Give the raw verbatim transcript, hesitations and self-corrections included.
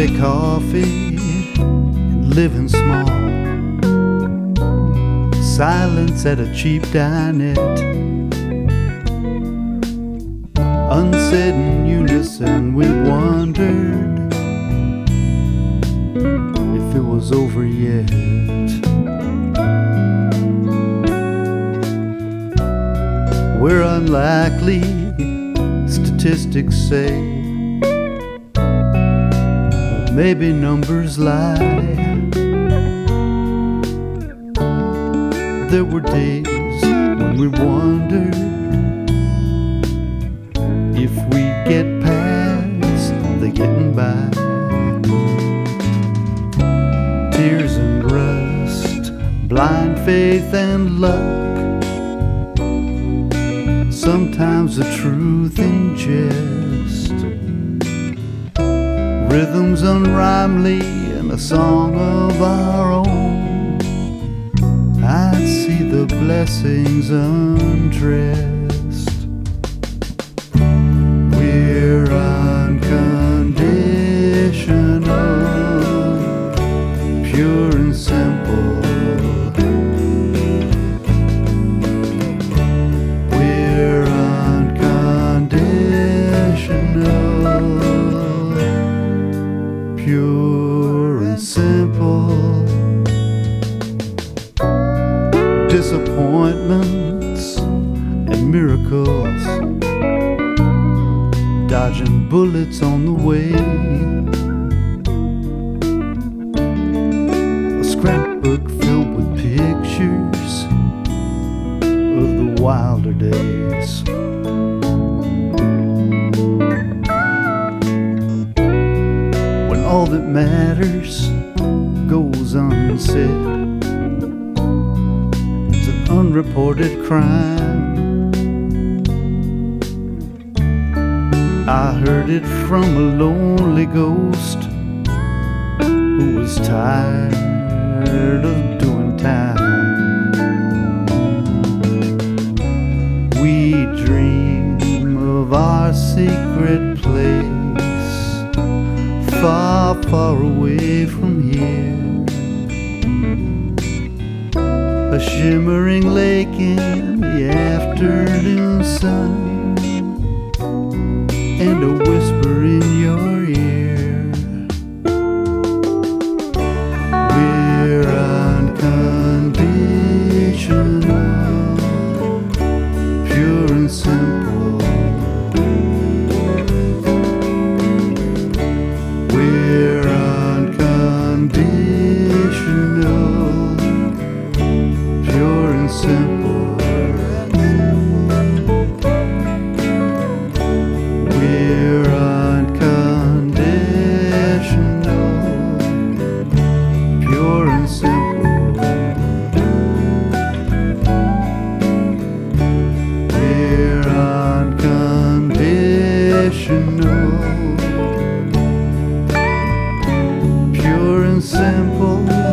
coffee and living small. Silence at a cheap dinette. Unsaid in unison, we wondered if it was over yet. We're unlikely, statistics say. Maybe numbers lie. There were days when we wondered if we get past the getting by. Tears and rust, blind faith and luck, sometimes the truth in jest. Rhythms unrhymely and a song of our own. I'd see the blessings undressed. We're unconditional, pure and simple. We're unconditional, pure and simple. Disappointments and miracles, dodging bullets on the way. A scrapbook filled with pictures of the wilder days. When all that matters goes unsaid, unreported crime. I heard it from a lonely ghost who was tired of doing time. We dream of our secret place, far, far away from here. A shimmering lake in the afternoon sun, and a whisper in your ear. We're unconditional, pure and simple. We're unconditional, pure and simple. We're unconditional, pure and simple. We're unconditional, pure and simple.